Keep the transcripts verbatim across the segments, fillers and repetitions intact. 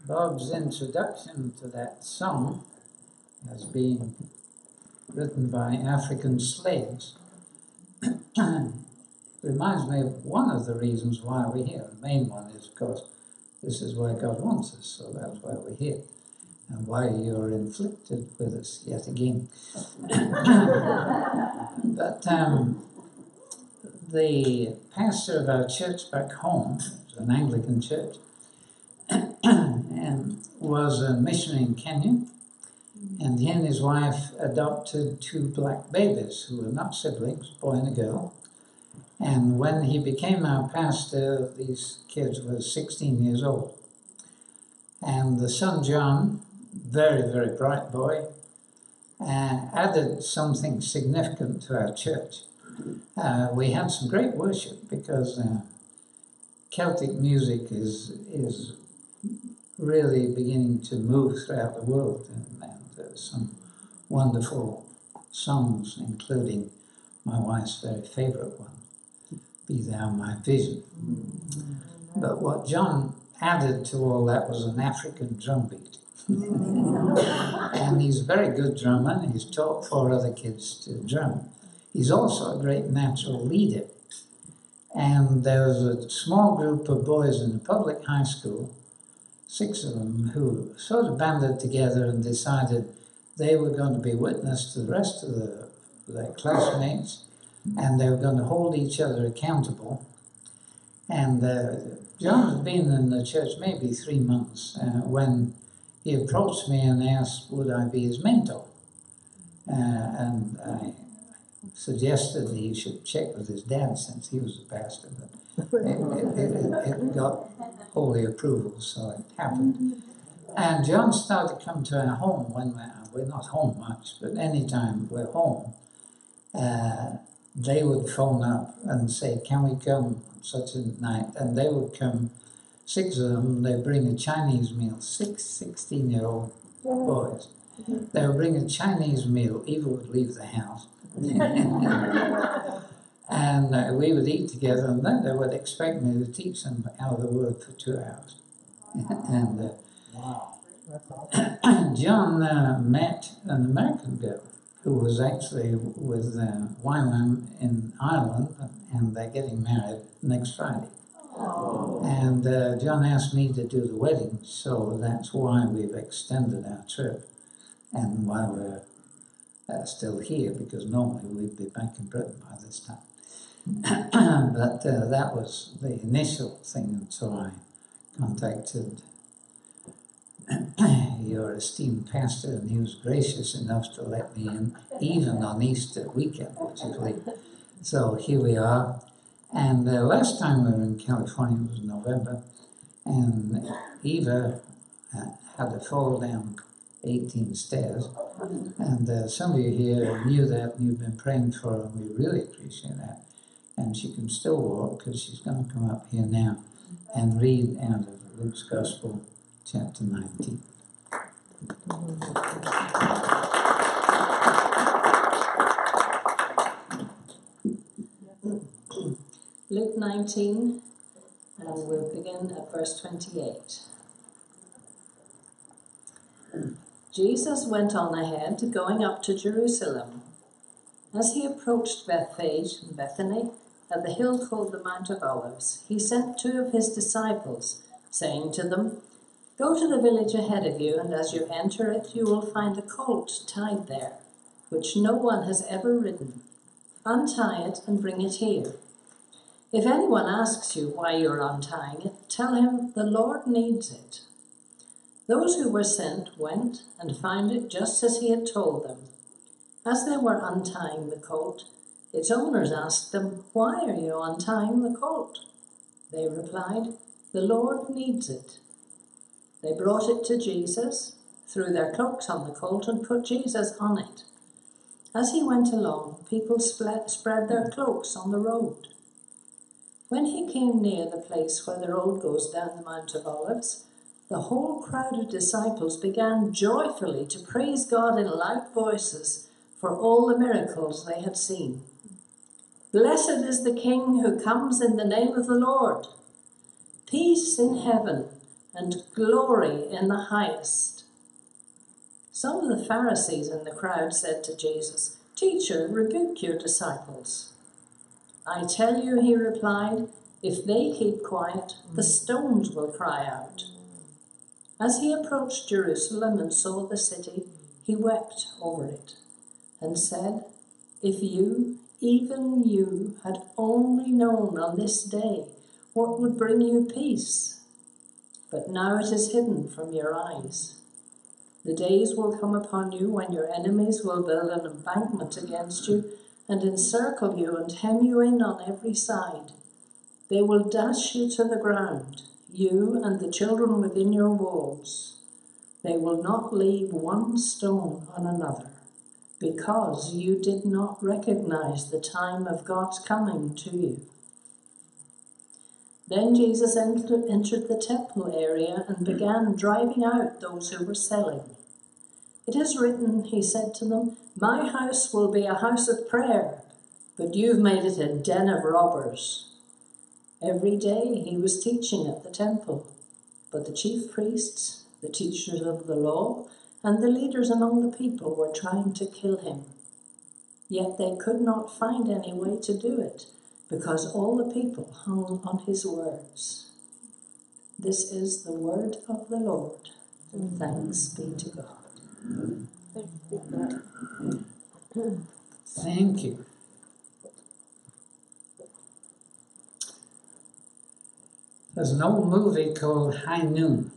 Bob's introduction to that song as being written by African slaves reminds me of one of the reasons why we're here. The main one is, of course, this is why God wants us, so that's why we're here, and why you're inflicted with us yet again. But um, the pastor of our church back home, it was an Anglican church, and was a missionary in Kenya, and he and his wife adopted two black babies who were not siblings, a boy and a girl. And when he became our pastor, these kids were sixteen years old. And the son John, very, very bright boy, uh, added something significant to our church. Uh, we had some great worship because uh, Celtic music is is really beginning to move throughout the world, and, and there's some wonderful songs, including my wife's very favourite one, Be Thou My Vision. But what John added to all that was an African drum beat. And he's a very good drummer, and he's taught four other kids to drum. He's also a great natural leader. And there was a small group of boys in a public high school, six of them, who sort of banded together and decided they were going to be witness to the rest of the, their classmates, and they were going to hold each other accountable. And uh, John had been in the church maybe three months uh, when he approached me and asked would I be his mentor. Uh, and I suggested that he should check with his dad since he was a pastor, but it, it, it, it got holy approval, so it happened. And John started to come to our home when we're, we're not home much, but anytime we're home, uh, they would phone up and say, can we come such a night? And they would come, six of them, they'd bring a Chinese meal, six sixteen-year-old boys. They would bring a Chinese meal, Eva would leave the house. And uh, we would eat together, and then they would expect me to teach them out of the Word for two hours. And uh, wow, that's awesome. John uh, met an American girl who was actually with uh, Y WAM in Ireland, and they're getting married next Friday. Oh. And uh, John asked me to do the wedding, so that's why we've extended our trip and why we're uh, still here, because normally we'd be back in Britain by this time. But uh, that was the initial thing, and so I contacted your esteemed pastor, and he was gracious enough to let me in, even on Easter weekend, which is late. So here we are. And uh, last time we were in California was November, and Eva uh, had to fall down eighteen stairs. And uh, some of you here knew that, and you've been praying for her, and we really appreciate that. And she can still walk, because she's going to come up here now and read out of Luke's Gospel, chapter nineteen. Luke nineteen, and we'll begin at verse twenty-eight. Jesus went on ahead, going up to Jerusalem. As he approached Bethphage and Bethany, at the hill called the Mount of Olives, he sent two of his disciples, saying to them, go to the village ahead of you, and as you enter it, you will find a colt tied there, which no one has ever ridden. Untie it and bring it here. If anyone asks you why you're untying it, tell him the Lord needs it. Those who were sent went and found it just as he had told them. As they were untying the colt, its owners asked them, why are you untying the colt? They replied, the Lord needs it. They brought it to Jesus, threw their cloaks on the colt, and put Jesus on it. As he went along, people spread their cloaks on the road. When he came near the place where the road goes down the Mount of Olives, the whole crowd of disciples began joyfully to praise God in loud voices for all the miracles they had seen. Blessed is the King who comes in the name of the Lord. Peace in heaven and glory in the highest." Some of the Pharisees in the crowd said to Jesus, "Teacher, rebuke your disciples." "I tell you," he replied, "if they keep quiet, the stones will cry out." As he approached Jerusalem and saw the city, he wept over it and said, "If you, even you, had only known on this day what would bring you peace. But now it is hidden from your eyes. The days will come upon you when your enemies will build an embankment against you and encircle you and hem you in on every side. They will dash you to the ground, you and the children within your walls. They will not leave one stone on another, because you did not recognize the time of God's coming to you." Then Jesus entered, entered the temple area and began driving out those who were selling. "It is written," he said to them, "My house will be a house of prayer, but you've made it a den of robbers." Every day he was teaching at the temple, but the chief priests, the teachers of the law, and the leaders among the people were trying to kill him. Yet they could not find any way to do it, because all the people hung on his words. This is the word of the Lord. Thanks be to God. Thank you. There's an old movie called High Noon.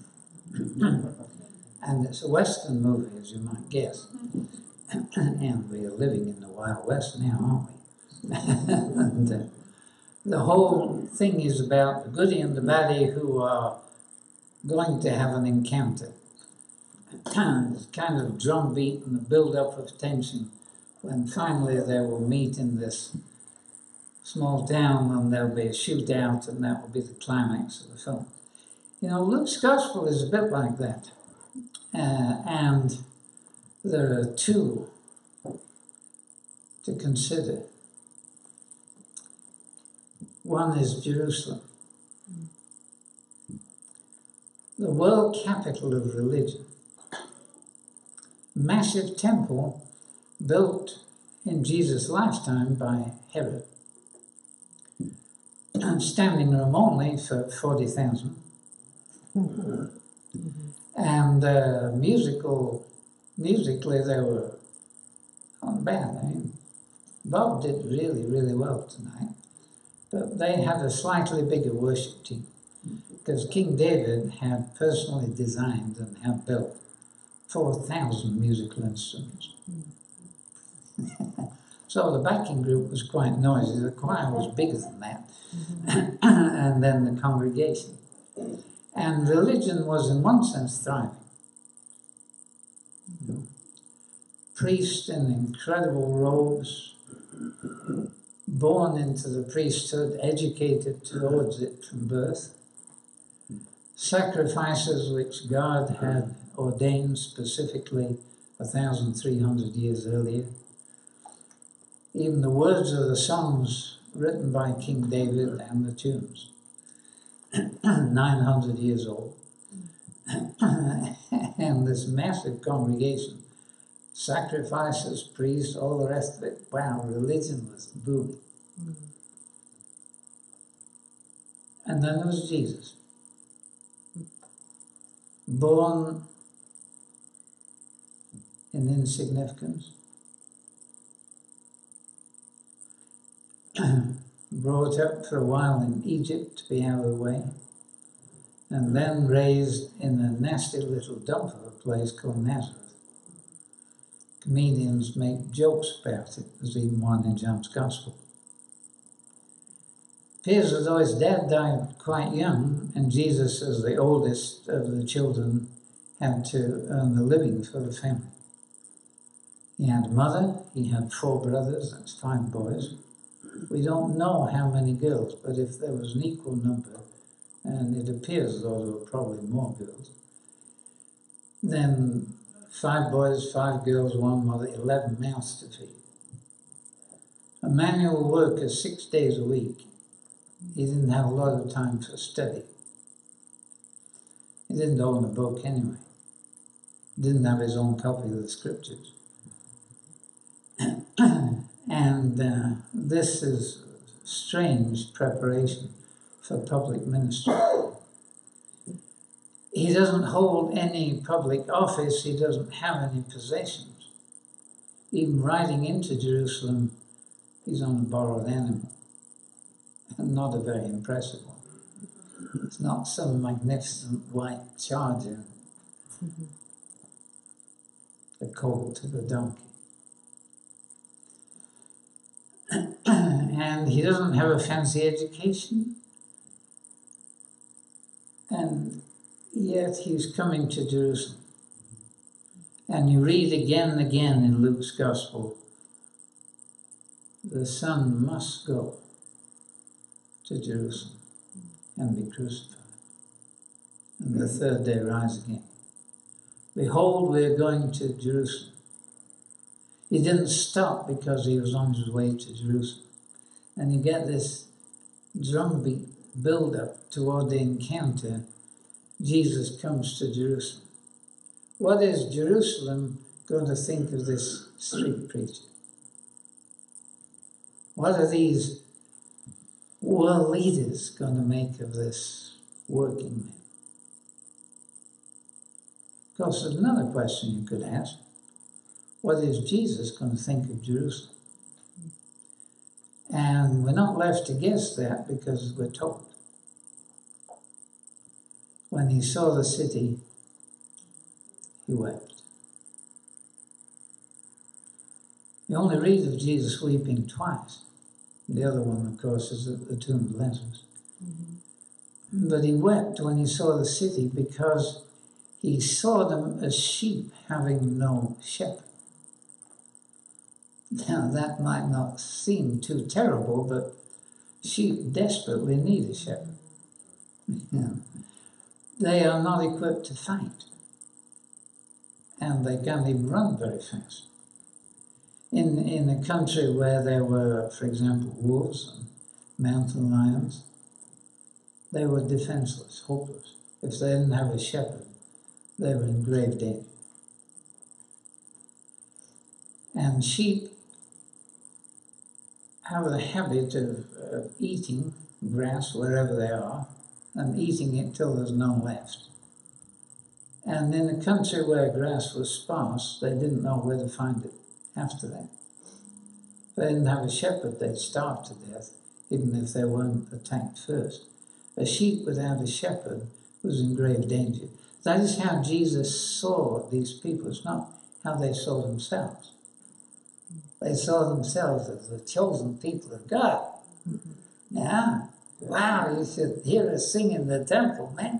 And it's a Western movie, as you might guess. And we are living in the Wild West now, aren't we? and uh, the whole thing is about the goody and the baddie who are going to have an encounter. It's kind of drumbeat and the build-up of tension when finally they will meet in this small town and there'll be a shootout and that will be the climax of the film. You know, Luke's Gospel is a bit like that. Uh, and there are two to consider. One is Jerusalem, the world capital of religion. Massive temple built in Jesus' lifetime by Herod. And standing room only for forty thousand. And uh, musical, musically they were not bad. I mean, Bob did really, really well tonight. But they had a slightly bigger worship team because King David had personally designed and had built four thousand musical instruments. So the backing group was quite noisy. The choir was bigger than that. And then the congregation. And religion was in one sense thriving. You know, priests in incredible robes, born into the priesthood, educated towards it from birth. Sacrifices which God had ordained specifically one thousand three hundred years earlier. Even the words of the songs written by King David and the tunes, nine hundred years old. And this massive congregation, sacrifices, priests, all the rest of it. Wow, religion was booming. Mm. And then there was Jesus, born in insignificance, brought up for a while in Egypt to be out of the way, and then raised in a nasty little dump of a place called Nazareth. Comedians make jokes about it. There's even one in John's Gospel. It appears as though his dad died quite young, and Jesus, as the oldest of the children, had to earn a living for the family. He had a mother, he had four brothers, that's five boys. We don't know how many girls, but if there was an equal number, and it appears as though there were probably more girls, then five boys, five girls, one mother, eleven mouths to feed. A manual worker six days a week. He didn't have a lot of time for study. He didn't own a book anyway. Didn't have his own copy of the scriptures. And uh, this is strange preparation for public ministry. He doesn't hold any public office. He doesn't have any possessions. Even riding into Jerusalem, he's on a borrowed animal. And not a very impressive one. It's not some magnificent white charger, a colt of a donkey. And he doesn't have a fancy education. And yet he's coming to Jerusalem. And you read again and again in Luke's Gospel, the Son must go to Jerusalem and be crucified, and the third day rise again. Behold, we are going to Jerusalem. He didn't stop because he was on his way to Jerusalem. And you get this drumbeat build-up toward the encounter. Jesus comes to Jerusalem. What is Jerusalem going to think of this street preacher? What are these world leaders going to make of this working man? Of course, there's another question you could ask. What is Jesus going to think of Jerusalem? And we're not left to guess that because we're told. When he saw the city, he wept. You only read of Jesus weeping twice. The other one, of course, is at the tomb of Lazarus. Mm-hmm. But he wept when he saw the city because he saw them as sheep having no shepherd. Now, that might not seem too terrible, but sheep desperately need a shepherd. Yeah. They are not equipped to fight, and they can't even run very fast. In, in a country where there were, for example, wolves and mountain lions, they were defenseless, hopeless. If they didn't have a shepherd, they were in grave danger. And sheep have the habit of, of eating grass wherever they are, and eating it till there's none left. And in a country where grass was sparse, they didn't know where to find it after that. If they didn't have a shepherd, they'd starve to death, even if they weren't attacked first. A sheep without a shepherd was in grave danger. That is how Jesus saw these people. It's not how they saw themselves. They saw themselves as the chosen people of God. Yeah. Wow, you should hear us sing in the temple, man.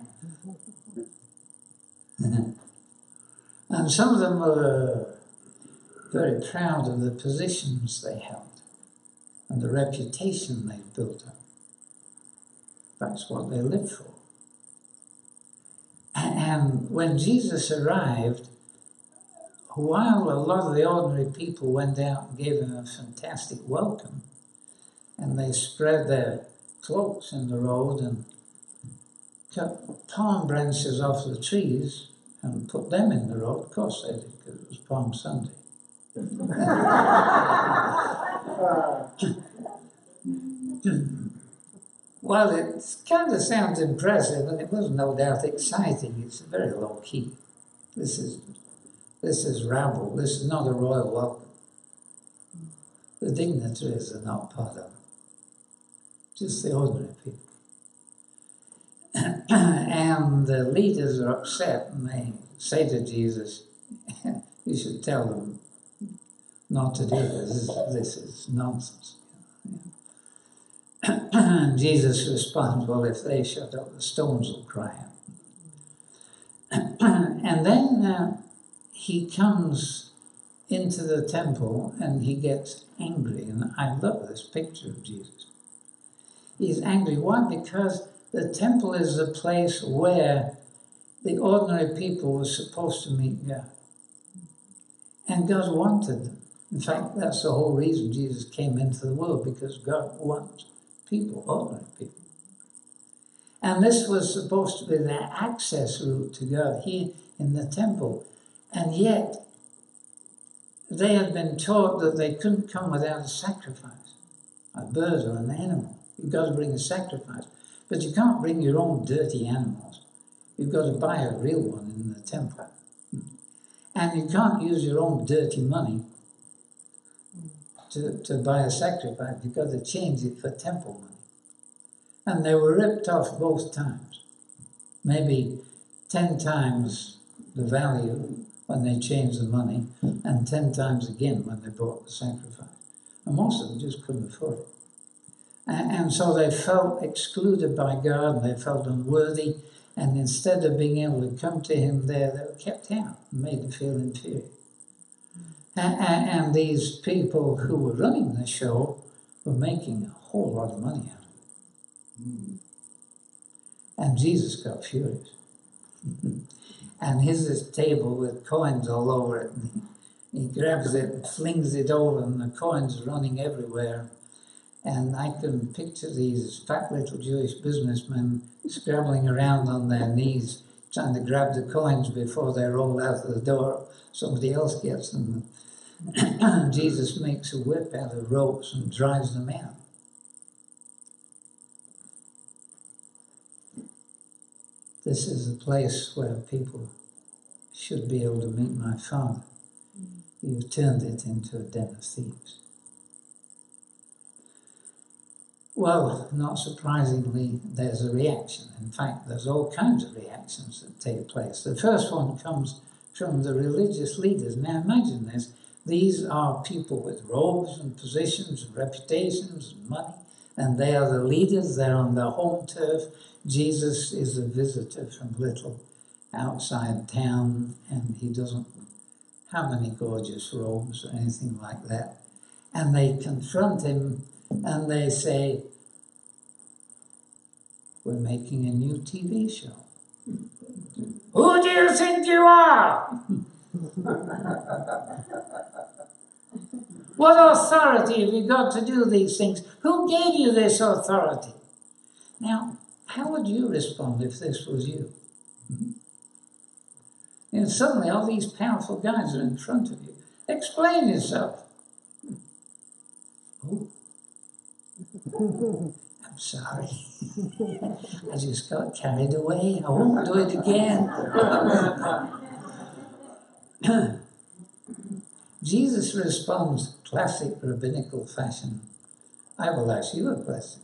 And some of them were very proud of the positions they held and the reputation they built up. That's what they lived for. And when Jesus arrived, while a lot of the ordinary people went out and gave him a fantastic welcome, and they spread their cloaks in the road and cut palm branches off the trees and put them in the road. Of course they did, because it was Palm Sunday. Well, it kind of sounds impressive, and it was no doubt exciting. It's very low key. This is this is rabble. This is not a royal welcome. The dignitaries are not part of it. Just the ordinary people. And the leaders are upset, and they say to Jesus, you should tell them not to do this. This is nonsense. And Jesus responds, well, if they shut up, the stones will cry out. And then uh, he comes into the temple and he gets angry. And I love this picture of Jesus. He's angry. Why? Because the temple is the place where the ordinary people were supposed to meet God. And God wanted them. In fact, that's the whole reason Jesus came into the world, because God wants people, ordinary people. And this was supposed to be their access route to God here in the temple. And yet, they had been taught that they couldn't come without a sacrifice, a bird or an animal. You've got to bring a sacrifice. But you can't bring your own dirty animals. You've got to buy a real one in the temple. And you can't use your own dirty money to, to buy a sacrifice. You've got to change it for temple money. And they were ripped off both times. Maybe ten times the value when they changed the money, and ten times again when they bought the sacrifice. And most of them just couldn't afford it. And, and so they felt excluded by God, and they felt unworthy, and instead of being able to come to him there, they were kept out and made to feel inferior. And, and, and these people who were running the show were making a whole lot of money out of it. And Jesus got furious. And here's this table with coins all over it. And he, he grabs it and flings it over, and the coins are running everywhere. And I can picture these fat little Jewish businessmen scrabbling around on their knees, trying to grab the coins before they roll out of the door. Somebody else gets them. And Jesus makes a whip out of ropes and drives them out. This is a place where people should be able to meet my Father. You've turned it into a den of thieves. Well, not surprisingly, there's a reaction. In fact, there's all kinds of reactions that take place. The first one comes from the religious leaders. Now imagine this. These are people with robes and positions and reputations and money, and they are the leaders. They're on their home turf. Jesus is a visitor from little outside town, and he doesn't have any gorgeous robes or anything like that. And they confront him, and they say, "We're making a new T V show. Who do you think you are? What authority have you got to do these things? Who gave you this authority?" Now, how would you respond if this was you? And suddenly all these powerful guys are in front of you. Explain yourself. Oh. I'm sorry. I just got carried away. I won't do it again. Jesus responds, classic rabbinical fashion. I will ask you a question.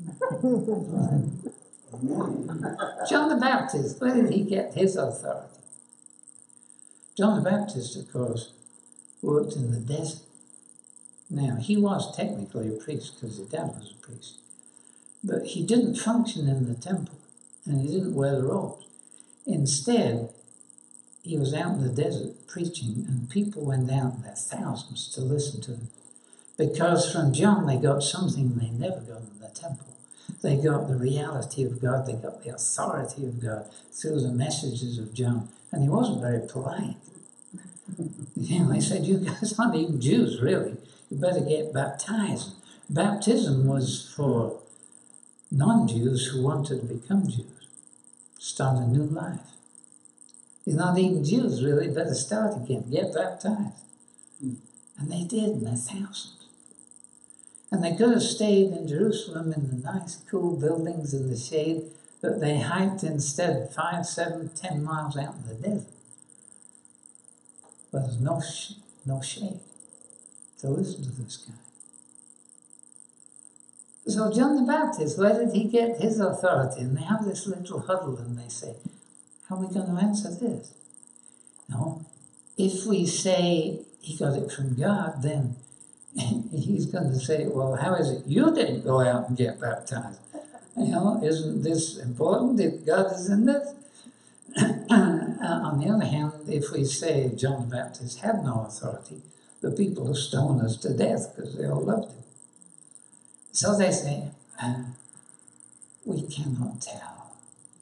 John the Baptist, where did he get his authority? John the Baptist, of course, worked in the desert. Now, he was technically a priest because his dad was a priest. But he didn't function in the temple, and he didn't wear the robes. Instead, he was out in the desert preaching, and people went out in their thousands to listen to him. Because from John, they got something they never got in the temple. They got the reality of God, they got the authority of God through the messages of John. And he wasn't very polite. You know, he said, "You guys aren't even Jews, really. You better get baptized." Baptism was for non-Jews who wanted to become Jews, start a new life. You're not even Jews, really. You better start again, get baptized. And they did in their thousands. And they could have stayed in Jerusalem in the nice, cool buildings in the shade, but they hiked instead five, seven, ten miles out in the desert. But there's no, sh- no shade to listen to this guy. So John the Baptist, where did he get his authority? And they have this little huddle and they say, how are we going to answer this? No, if we say he got it from God, then he's going to say, well, how is it you didn't go out and get baptized? You know, isn't this important if God is in this? On the other hand, if we say John the Baptist had no authority, the people will stone us to death because they all loved him. So they say, uh, we cannot tell.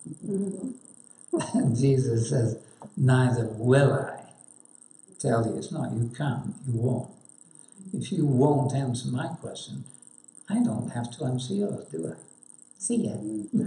And Jesus says, neither will I tell you. It's not you can't, you won't. If you won't answer my question, I don't have to answer yours, do I? See ya.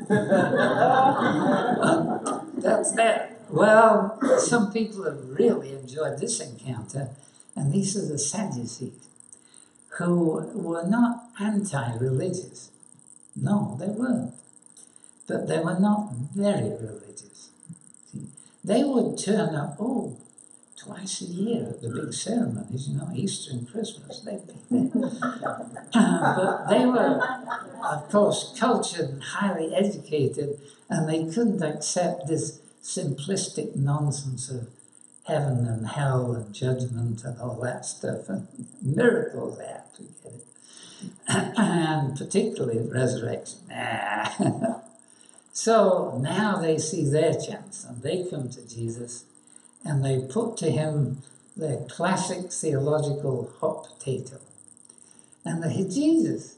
That's that. Well, some people have really enjoyed this encounter, and these are the Sadducees, who were not anti-religious. No, they weren't. But they were not very religious. See, they would turn up, oh, twice a year at the big ceremonies, you know, Easter and Christmas, they'd be there. Uh, but they were, of course, cultured and highly educated, and they couldn't accept this simplistic nonsense of heaven and hell and judgment and all that stuff, and miracles, they have to get it. And particularly resurrection. Nah. So now they see their chance, and they come to Jesus, and they put to him their classic theological hot potato. And they said, Jesus,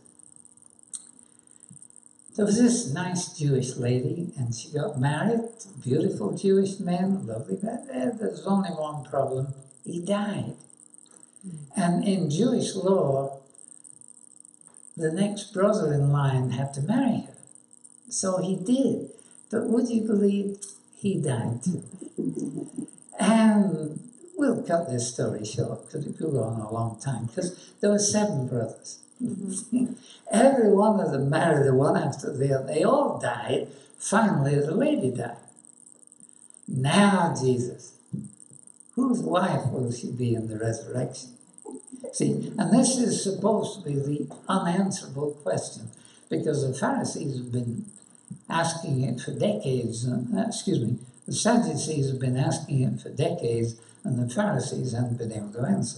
there was this nice Jewish lady, and she got married to beautiful Jewish men, lovely men. There's only one problem. He died. And in Jewish law, the next brother in line had to marry her. So he did. But would you believe he died too? And we'll cut this story short because it could go on a long time, because there were seven brothers. Every one of them married the one after the other. They all died. Finally, the lady died. Now, Jesus, whose wife will she be in the resurrection? See, and this is supposed to be the unanswerable question, because the Pharisees have been asking it for decades. Uh, excuse me, the Sadducees have been asking it for decades, and the Pharisees haven't been able to answer.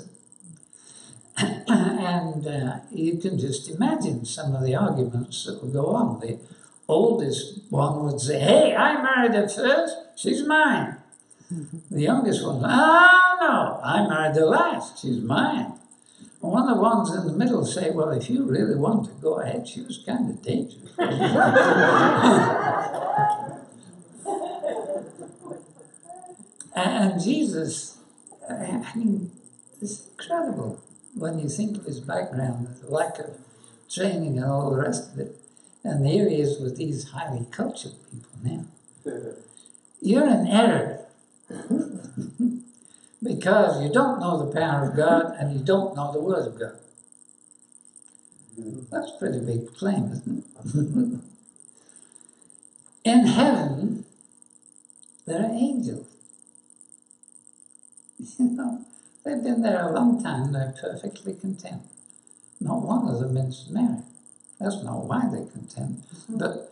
And uh, you can just imagine some of the arguments that will go on. The oldest one would say, hey, I married her first, she's mine. The youngest one, oh no, I married her last, she's mine. And one of the ones in the middle say, well, if you really want to go ahead, she was kind of dangerous. And Jesus, I mean, it's incredible when you think of his background, the lack of training and all the rest of it. And here he is with these highly cultured people now. You're in error because you don't know the power of God and you don't know the Word of God. That's a pretty big claim, isn't it? In heaven, there are angels. You know, they've been there a long time, they're perfectly content. Not one of them is married. That's not why they're content, but,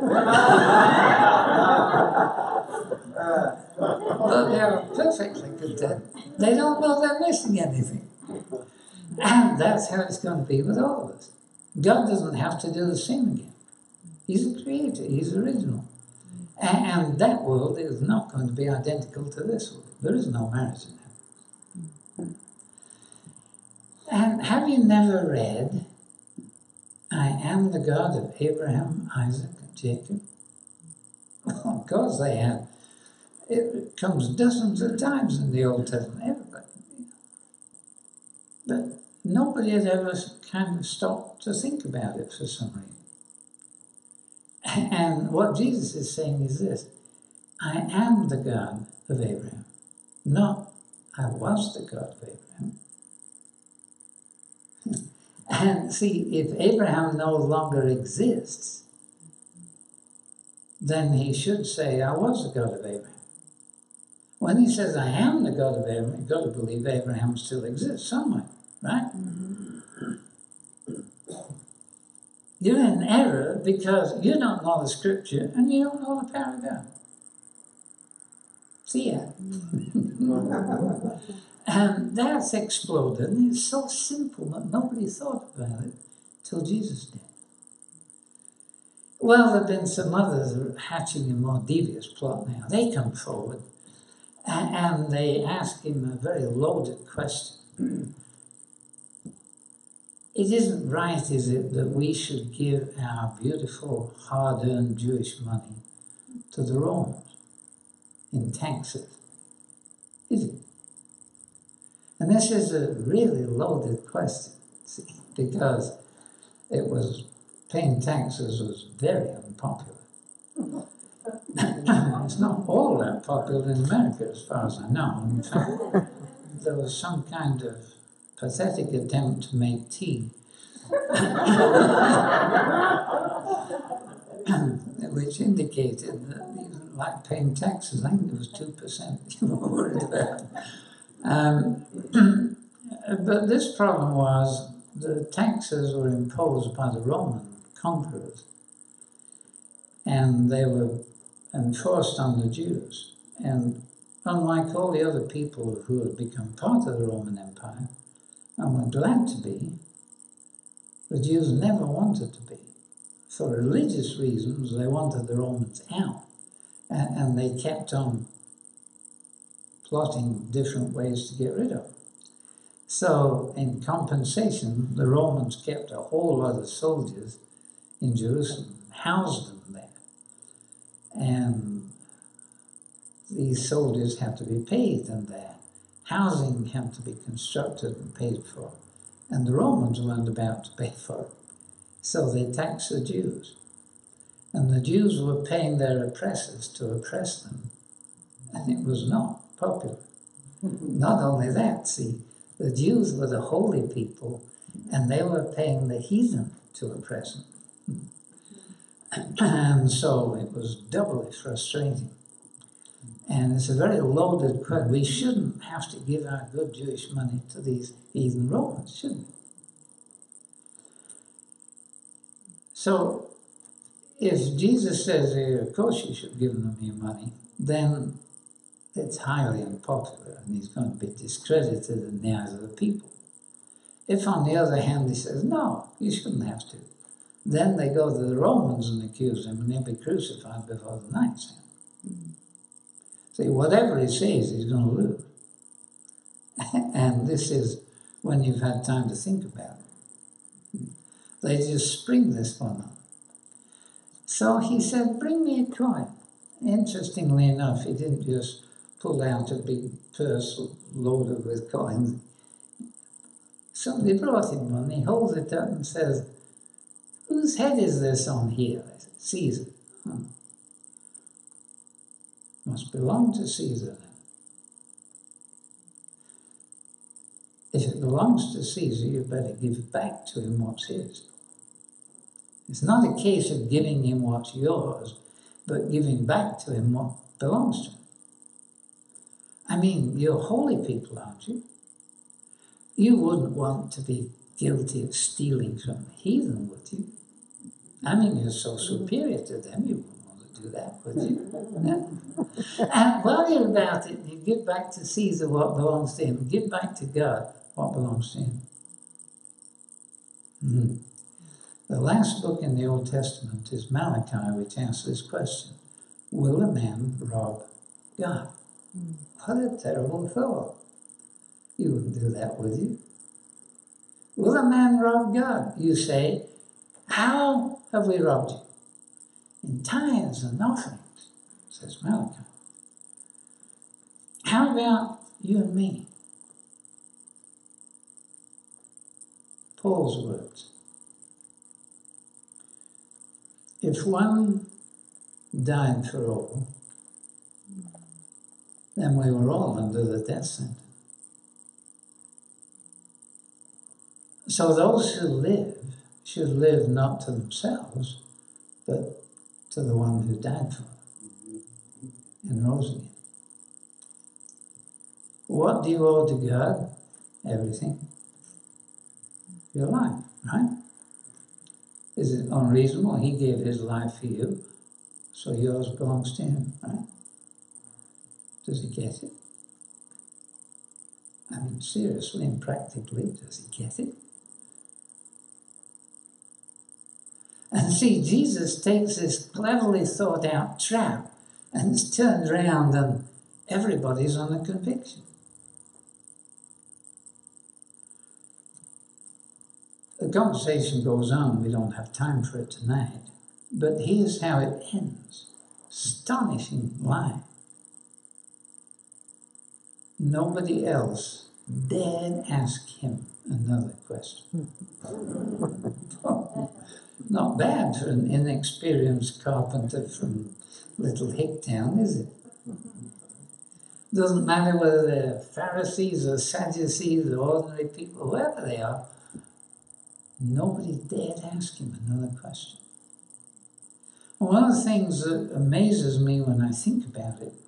but they are perfectly content. They don't know they're missing anything. And that's how it's going to be with all of us. God doesn't have to do the same again. He's a creator, he's original. And, and that world is not going to be identical to this world. There is no marriage in heaven. And have you never read, I am the God of Abraham, Isaac, and Jacob? Well, of course they have. It comes dozens of times in the Old Testament, everybody. But nobody has ever kind of stopped to think about it for some reason. And what Jesus is saying is this, I am the God of Abraham, not I was the God of Abraham. And see, if Abraham no longer exists, then he should say, I was the God of Abraham. When he says, I am the God of Abraham, you've got to believe Abraham still exists somewhere, right? Mm-hmm. You're in error because you don't know the scripture and you don't know the power of God. See ya. And that's exploded. And it's so simple, but nobody thought about it till Jesus did. Well, there have been some others that are hatching a more devious plot now. They come forward and, and they ask him a very loaded question. It isn't right, is it, that we should give our beautiful, hard-earned Jewish money to the Romans in taxes? Is it? And this is a really loaded question, see, because it was paying taxes was very unpopular. It's not all that popular in America, as far as I know. In fact, there was some kind of pathetic attempt to make tea, which indicated that you didn't like paying taxes. I think it was two percent you were worried about. Um, but this problem was the taxes were imposed by the Roman conquerors, and they were enforced on the Jews. And unlike all the other people who had become part of the Roman Empire and were glad to be, the Jews never wanted to be. For religious reasons, they wanted the Romans out, and, and they kept on plotting different ways to get rid of them. So, in compensation, the Romans kept a whole lot of soldiers in Jerusalem, housed them there. And these soldiers had to be paid, and their housing had to be constructed and paid for. And the Romans weren't about to pay for it. So they taxed the Jews. And the Jews were paying their oppressors to oppress them. And it was not popular. Not only that, see, the Jews were the holy people, and they were paying the heathen to oppress them. And so it was doubly frustrating. And it's a very loaded question. We shouldn't have to give our good Jewish money to these heathen Romans, should we? So if Jesus says, of course you should give them your money, then it's highly unpopular and he's going to be discredited in the eyes of the people. If, on the other hand, he says, no, you shouldn't have to, then they go to the Romans and accuse him and he'll be crucified before the night's out. See, whatever he says, he's going to lose. And this is when you've had time to think about it. They just spring this one on. So he said, bring me a coin. Interestingly enough, he didn't just pull out a big purse loaded with coins. Somebody brought him one. He holds it up and says, whose head is this on here? I said, Caesar. Huh. Must belong to Caesar then. If it belongs to Caesar, you better give back to him what's his. It's not a case of giving him what's yours, but giving back to him what belongs to him. I mean, you're holy people, aren't you? You wouldn't want to be guilty of stealing from the heathen, would you? I mean, you're so superior to them, you wouldn't want to do that, would you? Yeah? And while you're about it, you give back to Caesar what belongs to him. Give back to God what belongs to him. Mm-hmm. The last book in the Old Testament is Malachi, which asks this question: will a man rob God? Mm. What a terrible thought. You wouldn't do that, would you? Will a man rob God? You say, how have we robbed you? In tithes and offerings, says Malachi. How about you and me? Paul's words. If one died for all, then we were all under the death sentence. So those who live should live not to themselves, but to the one who died for them and rose again. What do you owe to God? Everything. Your life, right? Is it unreasonable? He gave his life for you, so yours belongs to him, right? Does he get it? I mean, seriously and practically, does he get it? And see, Jesus takes this cleverly thought out trap and it's turned around and everybody's on a conviction. The conversation goes on, we don't have time for it tonight, but here's how it ends. Astonishing line. Nobody else dared ask him another question. Not bad for an inexperienced carpenter from Little Hicktown, is it? Doesn't matter whether they're Pharisees or Sadducees or ordinary people, whoever they are, nobody dared ask him another question. One of the things that amazes me when I think about it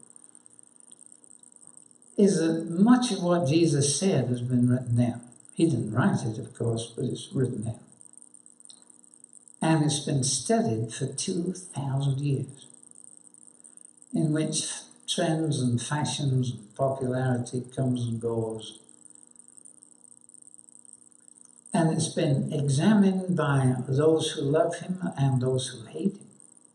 is that much of what Jesus said has been written down. He didn't write it, of course, but it's written down. And it's been studied for two thousand years, in which trends and fashions and popularity comes and goes. And it's been examined by those who love him and those who hate him.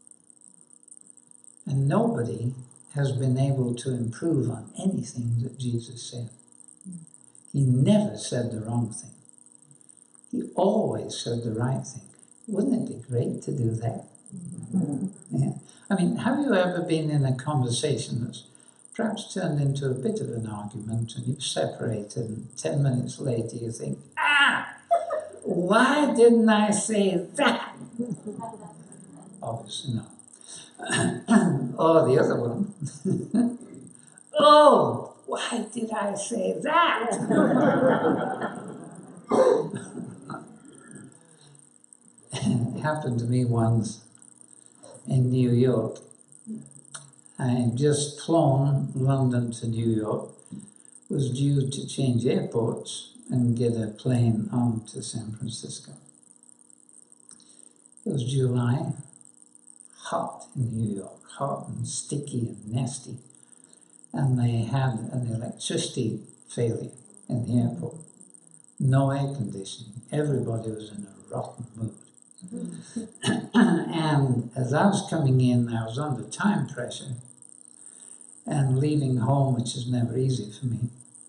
And nobody has been able to improve on anything that Jesus said. He never said the wrong thing. He always said the right thing. Wouldn't it be great to do that? Yeah. I mean, have you ever been in a conversation that's perhaps turned into a bit of an argument and you've separated and ten minutes later you think, ah, why didn't I say that? Obviously not. Or the other one. Oh, why did I say that? It happened to me once in New York. I had just flown London to New York, was due to change airports and get a plane on to San Francisco. It was July, hot in New York, hot and sticky and nasty. And they had an electricity failure in the airport. No air conditioning. Everybody was in a rotten mood. And as I was coming in, I was under time pressure and leaving home, which is never easy for me.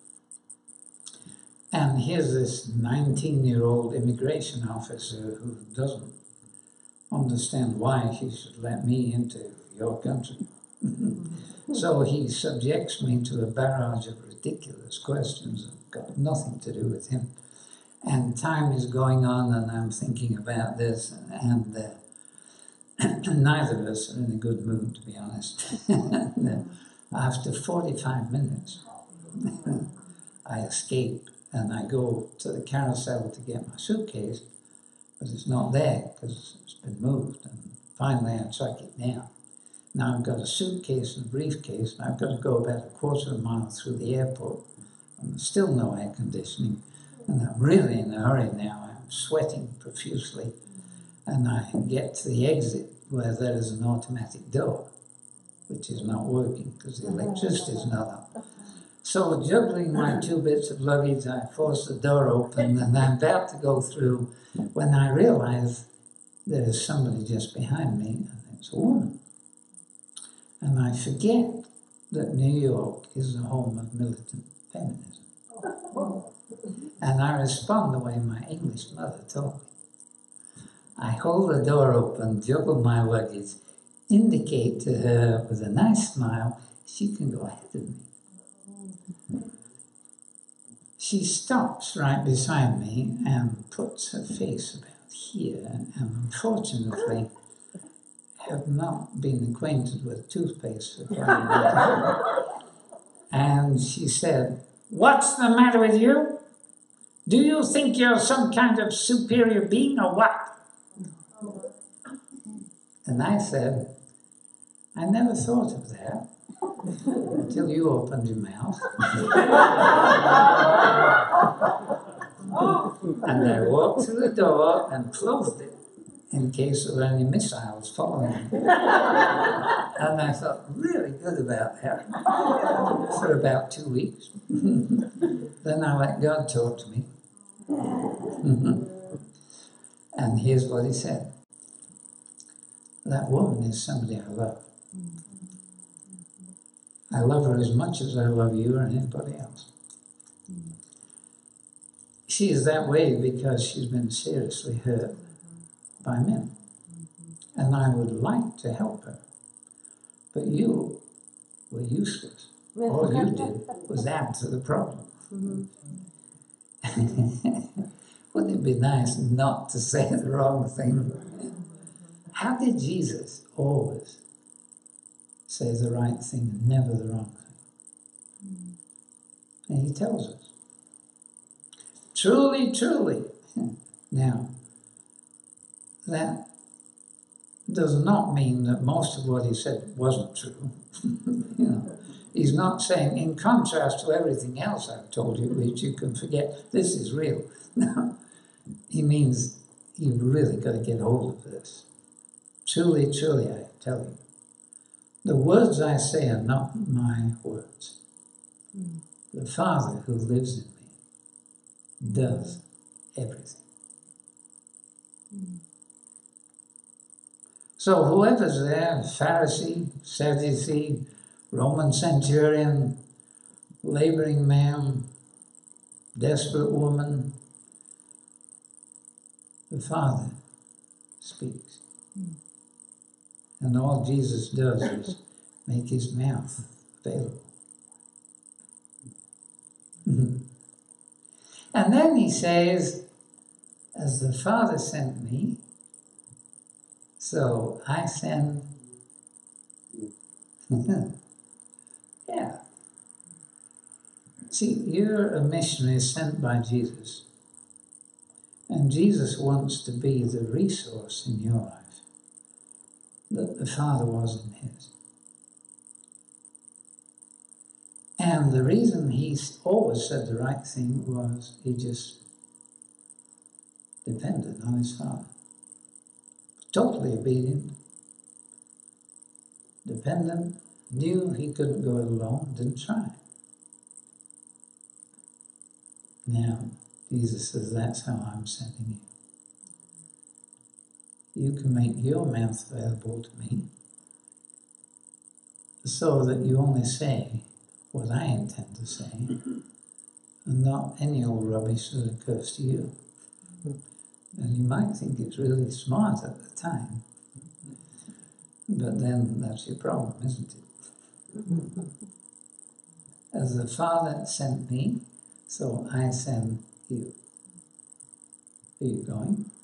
And here's this nineteen-year-old immigration officer who doesn't understand why he should let me into your country. So he subjects me to a barrage of ridiculous questions that got nothing to do with him. And time is going on and I'm thinking about this, and uh, neither of us are in a good mood, to be honest. After forty-five minutes, I escape and I go to the carousel to get my suitcase, but it's not there because it's been moved. And finally I track it down. Now I've got a suitcase and a briefcase, and I've got to go about a quarter of a mile through the airport, and there's still no air conditioning, and I'm really in a hurry now. I'm sweating profusely, and I get to the exit where there is an automatic door, which is not working because the electricity is not on. So juggling my two bits of luggage, I force the door open, and I'm about to go through when I realize there is somebody just behind me, and it's a woman. And I forget that New York is the home of militant feminism. And I respond the way my English mother told me. I hold the door open, juggle my luggage, indicate to her with a nice smile, she can go ahead of me. She stops right beside me and puts her face about here, and unfortunately, have not been acquainted with toothpaste for quite a while. And she said, "What's the matter with you? Do you think you're some kind of superior being or what?" And I said, "I never thought of that until you opened your mouth." And I walked through the door and closed it in case there were any missiles following me. And I felt really good about that for about two weeks. Then I let God talk to me. And here's what he said. That woman is somebody I love. I love her as much as I love you or anybody else. She is that way because she's been seriously hurt by men. And I would like to help her. But you were useless. All you did was add to the problem. Wouldn't it be nice not to say the wrong thing? How did Jesus always say the right thing and never the wrong thing? And he tells us. Truly, truly. Now, that does not mean that most of what he said wasn't true. You know, he's not saying, in contrast to everything else I've told you, which you can forget, this is real. No, he means you've really got to get hold of this. Truly, truly, I tell you, the words I say are not my words. Mm. The Father who lives in me does everything. Mm. So whoever's there, Pharisee, Sadducee, Roman centurion, laboring man, desperate woman, the Father speaks. Mm. And all Jesus does is make his mouth available. Mm-hmm. And then he says, as the Father sent me, so I send you. Yeah. See, you're a missionary sent by Jesus. And Jesus wants to be the resource in your life that the Father was in his. And the reason he always said the right thing was he just depended on his Father. Totally obedient, dependent, knew he couldn't go it alone, didn't try. Now, Jesus says, that's how I'm sending you. You can make your mouth available to me so that you only say what I intend to say and not any old rubbish that occurs to you. And you might think it's really smart at the time, but then that's your problem, isn't it? As the Father sent me, so I send you. Are you going?